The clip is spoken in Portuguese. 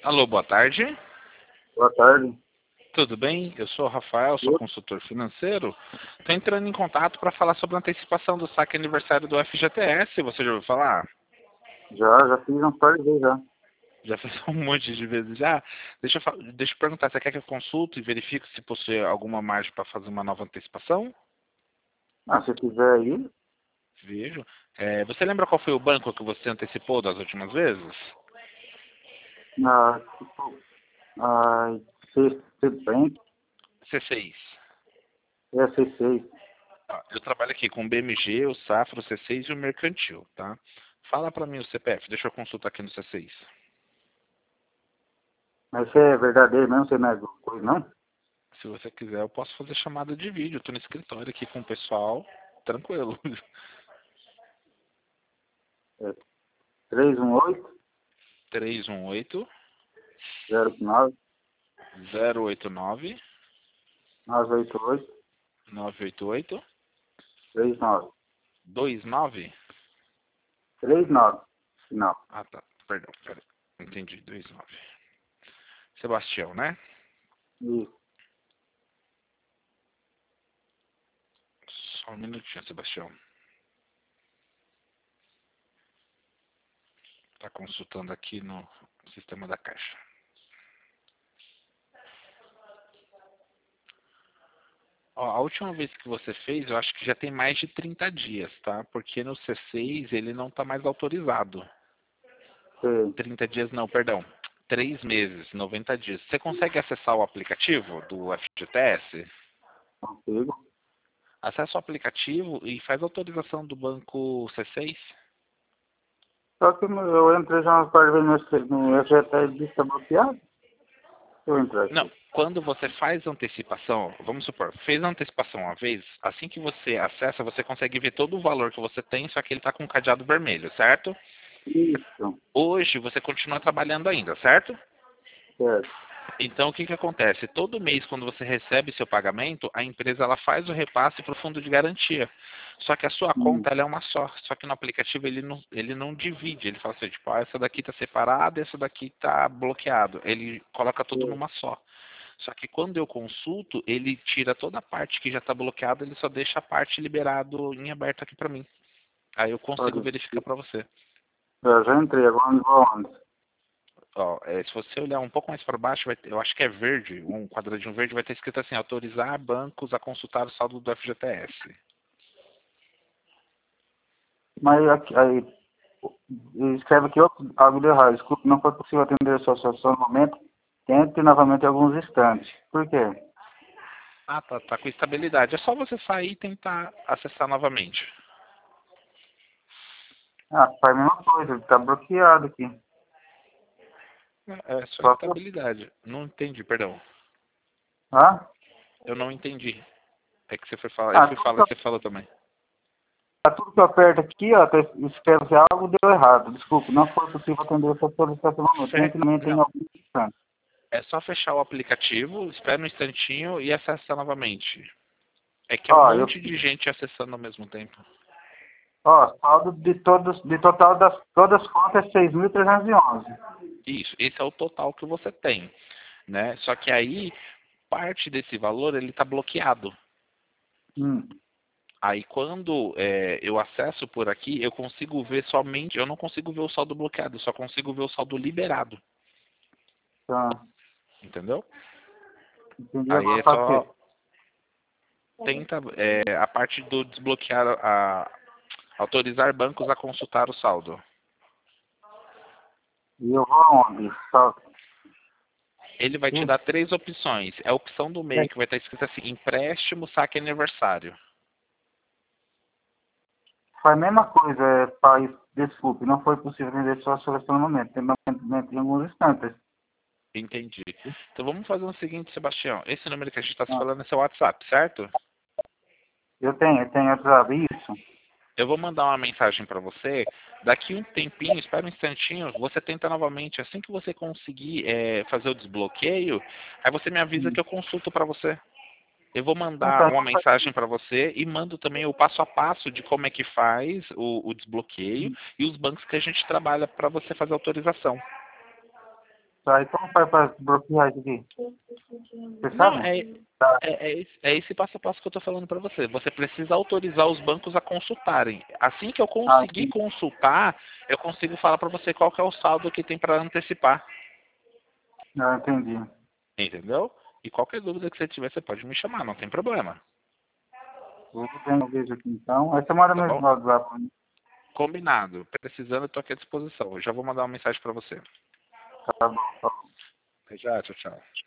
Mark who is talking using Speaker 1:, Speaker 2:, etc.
Speaker 1: Alô, boa tarde.
Speaker 2: Boa tarde.
Speaker 1: Tudo bem? Eu sou o Rafael, sou
Speaker 2: Eu
Speaker 1: consultor financeiro. Estou entrando em contato para falar sobre a antecipação do saque aniversário do FGTS. Você já ouviu falar?
Speaker 2: já fiz um par de vezes já.
Speaker 1: Já fez um monte de vezes já. Deixa eu perguntar, você quer que eu consulte e verifique se possui alguma margem para fazer uma nova antecipação?
Speaker 2: Se quiser aí,
Speaker 1: Vejo. Você lembra qual foi o banco que você antecipou das últimas vezes?
Speaker 2: tipo, a C-Bank,
Speaker 1: C6.
Speaker 2: é C6.
Speaker 1: Eu trabalho aqui com o BMG, o Safra, o C6 e o Mercantil, tá? Fala para mim o CPF, deixa eu consultar aqui no C6.
Speaker 2: Mas você é verdadeiro mesmo, você não é coisa, não?
Speaker 1: Se você quiser, eu posso fazer chamada de vídeo. Eu tô no escritório aqui com o pessoal, tranquilo.
Speaker 2: É 318
Speaker 1: 318
Speaker 2: 09
Speaker 1: 089
Speaker 2: 988
Speaker 1: 988
Speaker 2: 39.
Speaker 1: 29.
Speaker 2: 39, final.
Speaker 1: Ah, tá. Perdão. Entendi, 29. Sebastião, né?
Speaker 2: Isso.
Speaker 1: Só um minutinho, Sebastião. Tá consultando aqui no sistema da Caixa. Ó, a última vez que você fez, eu acho que já tem mais de 30 dias, tá? Porque no C6 ele não tá mais autorizado.
Speaker 2: Sei.
Speaker 1: 30 dias não, perdão. 3 meses, 90 dias. Você consegue acessar o aplicativo do FGTS?
Speaker 2: Consigo.
Speaker 1: Acesse o aplicativo e faz a autorização do banco C6.
Speaker 2: Só que eu entrei já umas par de vezes no FGTS e está bloqueado. Eu entrar
Speaker 1: Não,
Speaker 2: aqui.
Speaker 1: quando você faz a antecipação, vamos supor, fez a antecipação uma vez, assim que você acessa, você consegue ver todo o valor que você tem, só que ele está com um cadeado vermelho, certo?
Speaker 2: Isso.
Speaker 1: Hoje você continua trabalhando ainda, certo?
Speaker 2: Certo.
Speaker 1: Então, o que que acontece? Todo mês, quando você recebe seu pagamento, a empresa ela faz o repasse para o fundo de garantia. Só que a sua
Speaker 2: Hum.
Speaker 1: conta ela é uma só. Só que no aplicativo ele não divide. Ele fala assim, tipo, essa daqui está separada, essa daqui está bloqueado. Ele coloca tudo
Speaker 2: Sei.
Speaker 1: numa só. Só que quando eu consulto, ele tira toda a parte que já está bloqueada, ele só deixa a parte liberado em aberto aqui para mim. Aí eu consigo
Speaker 2: Olha,
Speaker 1: verificar para você.
Speaker 2: eu já entrei, agora eu vou onde?
Speaker 1: Ó, se você olhar um pouco mais para baixo, eu acho que é verde, um quadradinho verde, vai ter escrito assim, autorizar bancos a consultar o saldo do FGTS.
Speaker 2: Mas aqui, aí, escreve aqui algo de errado. Desculpe, não foi possível atender a sua situação no momento. Tente novamente em alguns instantes. Por quê?
Speaker 1: Ah, tá com estabilidade. É só você sair e tentar acessar novamente.
Speaker 2: Faz a mesma coisa, ele está bloqueado aqui.
Speaker 1: É só
Speaker 2: Só que,
Speaker 1: estabilidade. Não entendi, perdão.
Speaker 2: ah,
Speaker 1: Eu não entendi. É que você foi falar, eu
Speaker 2: ah,
Speaker 1: fui
Speaker 2: tudo,
Speaker 1: falar e você falou também.
Speaker 2: tudo que eu aperto aqui, ó, escreve algo, deu errado. Desculpe, não foi possível atender a sua solicitação no momento. Tente novamente em
Speaker 1: Não,
Speaker 2: alguns instantes.
Speaker 1: é só fechar o aplicativo, espera um instantinho e acessar novamente. É que é um
Speaker 2: Ó,
Speaker 1: monte de gente acessando ao mesmo tempo.
Speaker 2: saldo de total das todas as contas é 6.311.
Speaker 1: Isso, esse é o total que você tem, né? Só que aí parte desse valor ele está bloqueado.
Speaker 2: Hum,
Speaker 1: Aí quando eu acesso por aqui, eu consigo ver somente, eu não consigo ver o saldo bloqueado, eu só consigo ver o saldo liberado,
Speaker 2: tá.
Speaker 1: entendeu?
Speaker 2: Entendi,
Speaker 1: Aí
Speaker 2: agora
Speaker 1: é
Speaker 2: faço o
Speaker 1: só
Speaker 2: quê?
Speaker 1: tenta a parte do desbloquear, autorizar bancos a consultar o saldo.
Speaker 2: E eu vou aonde? Só,
Speaker 1: Ele vai te dar três opções. É a opção do meio que vai estar escrito assim, empréstimo, saque aniversário.
Speaker 2: Foi a mesma coisa, desculpe, não foi possível atender sua seleção no momento. Tem momento em alguns instantes.
Speaker 1: Entendi. Então vamos fazer o seguinte, Sebastião. Esse número que a gente está se
Speaker 2: Ah,
Speaker 1: falando é seu WhatsApp, certo?
Speaker 2: eu tenho WhatsApp, isso.
Speaker 1: Eu vou mandar uma mensagem para você. Daqui um tempinho, espera um instantinho, você tenta novamente. Assim que você conseguir fazer o desbloqueio, aí você me avisa que eu consulto para você. Eu vou mandar
Speaker 2: Então,
Speaker 1: uma mensagem para você e mando também o passo a passo de como é que faz o desbloqueio e os bancos que a gente trabalha para você fazer a autorização.
Speaker 2: Tá, e como faz para bloquear isso aqui? Você
Speaker 1: Não,
Speaker 2: sabe? Tá.
Speaker 1: é esse passo a passo que eu estou falando para você. Você precisa autorizar os bancos a consultarem. Assim que eu
Speaker 2: Ah,
Speaker 1: conseguir
Speaker 2: sim.
Speaker 1: consultar, eu consigo falar para você qual que é o saldo que tem para antecipar.
Speaker 2: Eu entendi.
Speaker 1: Entendeu? E qualquer dúvida que você tiver, você pode me chamar, não tem problema.
Speaker 2: Tudo bem, eu vejo aqui então. Aí você manda
Speaker 1: Tá
Speaker 2: mesmo
Speaker 1: bom?
Speaker 2: no WhatsApp pra mim.
Speaker 1: Combinado. Precisando, eu tô aqui à disposição. Eu já vou mandar uma mensagem para você.
Speaker 2: Tá bom, tá bom.
Speaker 1: Até já, tchau, tchau.